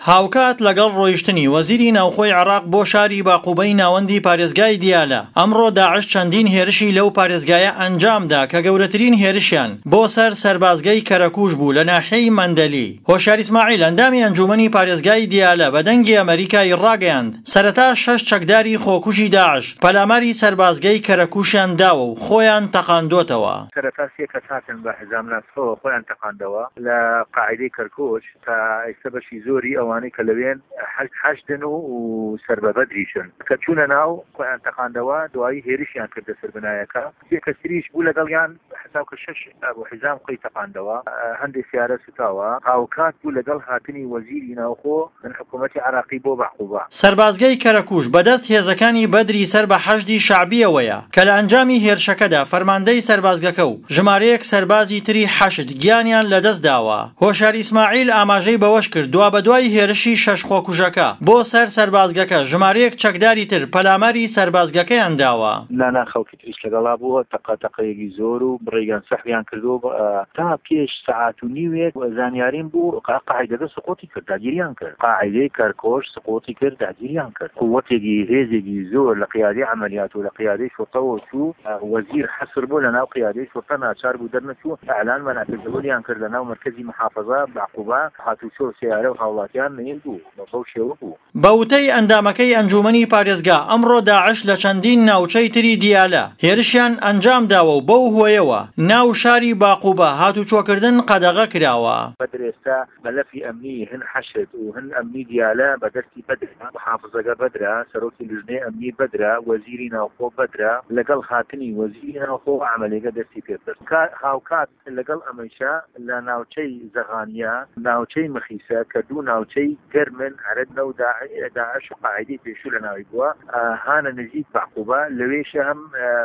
هاوکات لەگەڵ ڕۆیشتنی وەزیری ناوخۆی عێراق بۆ شاری باقوبەی ناوەندی پارێزگای دیالە ئەمڕۆ داعش چەندین هێرشی لەو پارێزگایە ئەنجامدا کە گەورەترین هێرشیان بۆ سەر سەربازگەی کەرەکوژ بوو لە ناحیەی مەندەلی. هۆشار ئیسماعیل ئەندامی ئەنجومەنی پارێزگای دیالە بە دەنگی ئەمریکای ڕاگەیاند سەرەتا 6 چەکداری خۆکوژی داعش پەلاماری سەربازگەی کەرەکوشیان داوە و خۆیان تەقاندۆتەوە. سەرەتا سێ کەس هاتن بە حزام ناسخۆ خۆیان تەقاندەوە لە قاعیدەی کەرکوچ تا ئێستا بەشی زۆری ئەوانەی کە لەوێن حەشدن و سەربەبەدریشن کە چوونە ناو خۆیان تەقاندەوە دوایی هێرشیان کردە سەربنایەکە سێ کەسریش بوو لەگەڵیان حساب کە 6 بۆ حیزام خۆی تەقاندەوە هەندێک سیارە سوتاوە هاوکات بوو لەگەڵ هاتنی وەزیری ناوخۆ من حکوومەتی عێراقی بۆ باقوبە. سەربازگەی کەرەکوژ بەدەست هێزەکانی بەدری سەر بە حەشدی شعبیەوەیە کە لە ئەنجامی هێرشەکەدا فەرماندەی سەربازگەکە و ژمارەیەک سەربازی تری حەشد گیانیان لەدەست داوە. هۆشار ئیسماعیل ئاماژەی بەوەش کرد دوا بەدوای هێرشی 6 خۆکوژەکە بۆ سەر سەربازگەکە ژمارەیەک چەکداری تر پەلاماری سەربازگەکەیان داوە. لانا خەڵکی تریش لەگەڵا بووە تەقەتەقەیەکی زۆر و بڕێگان سەحویان کردو تا پێش سەعات و نیوێک زانیاریم بوو قاعدەکە سقوطی کرد داگیریان کرد قاعدەی کەرکۆش سقوطی کرد داگیریان کرد قووەتێکی هێزێکی زۆر لە قیادەی عملیات و لە قیادەی شوڕتەوە چوو وەزیر حەسر بوو لە ناو قیادەی شوڕتە ناچار بوو دەرنەچوو ئەعلان مەناعتەزەوەریان کرد لە ناو مەرکەزی محافەزە باقوبە هاتوچۆ سیارە و هاوڵاتیان نەیل بوو بەو شێوە بوو. بەوتەی ئەندامەکەی ئەنجومەنی پارێزگا ئەمڕۆ داعش لە چەندین ناوچەی تری دیالە هێرشیان ئەنجام داوە و بەو هۆیەوە ناو شاری باقوبە هاتوچۆکردن قەدەغە کراوە. بەدرێستا بەلەفی ئەمنی هەن حەشد و هەن ئەمنی دیالە بەدەستی بەدرا محافزەکە بەدرا سەرۆکی لژنەی ئەمنی بەدرا وەزیری ناوخۆ بەدرا لەگەڵ هاتنی وەزیری ناوخۆ عملێگە دەستی پێکرد هاوکات لەگەڵ ئەمەیشا لە ناوچەی زەغانیا ناوچەی مەخیسە کە دوو ناوچەی گەرمن عەرەدنە و داعش و قاعدەی پێشوو لە ناوی بووە هانە نزیک باقوبە لەوێشە هەم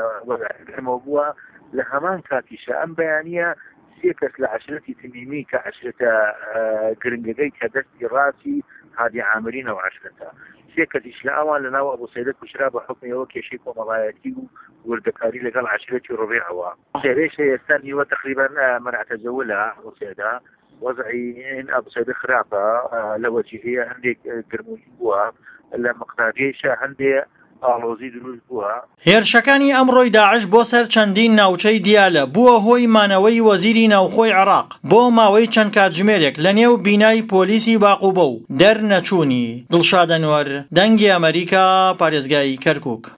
گەرمەوە بووە لە هەمان کاتیشە ئەم بەیانیە سێ کەس لە عەشرەتی تمیمی کە عەشرەتە گرنگەکەی کە دەستی ڕاستی هادی عامرینەوە عەشرەتە سێ کەسیش لە ئەوان لە ناو ئەبو سەیدە کوشرا بە حکمەوە کێشەی کۆمەڵایەتی و وردەکاری لەگەڵ عەشرەتی ڕۆبێعەوە هێرشە ئێستا نیوە تقریبا مەناعتەزەوە ئەبو سەیدە وضعی ئەبو سەیدە خراپە لە وەجهەیە هەندێک گرمووی بووە لە مقداریشە هەندێک ئاڵۆزی دروست بووە. هێرشەکانی ئەمڕۆی داعش بۆ سەر چەندین ناوچەی دیالە بووە هۆی مانەوەی وەزیری ناوخۆی عێراق بۆ ماوەی چەند کاتژمێرێک لە نێو بینای پۆلیسی باقوبە و دەرنەچوونی. دڵشاد ئەنوەر دەنگی ئەمریکا پارێزگای کەرکووک.